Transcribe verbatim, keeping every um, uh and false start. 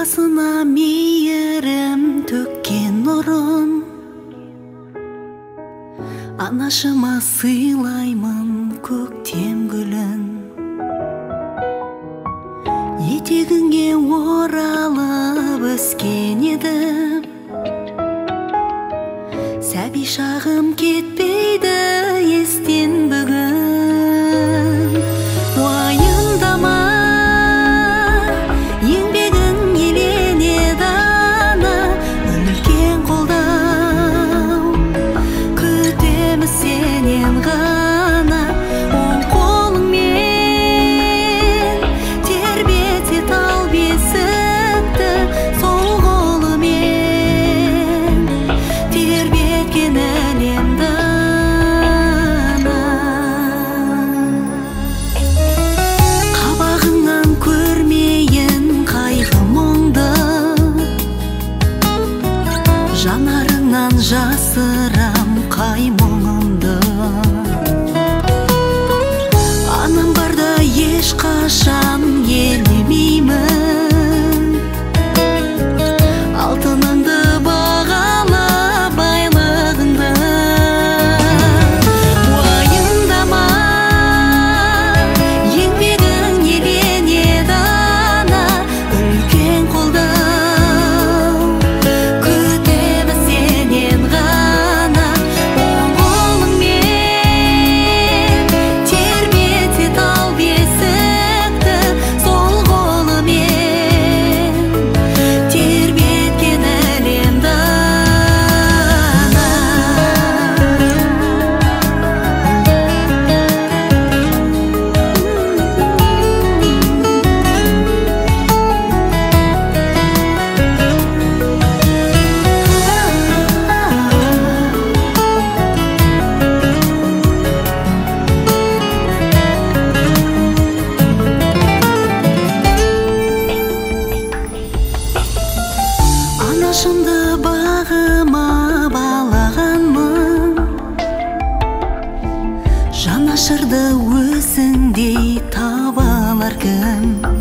Анасына мейірім төккен нұрын, анашыма сыйлаймын көктем гүлін. Етегіңе оралып өскен едім, сәби шағым кетпейді естен бүгін. Уайымдама, еңбегің еленеді ана, үлкен қолдау күтеміз сенен ғана. Оң қолыңмен тербете тал бесікті, сол қолымен тербеткен әлемді. Қабағыңнан көрмейін қайғы мұңды, жанарыңнан жасырам қай мұңымды. Анам барда ешқашан елемеймін, алтыныңды бағала байлығыңды. Уайымдама, еңбегің еленеді ана, үлкен қолдау күтеміз сенен ғана. Оң қолыңмен тербете тал бесікті, сол қолымен тербеткен әлемді. Анашымды бағыма балағанмын, жанашырды өзіңдей таба алар кім?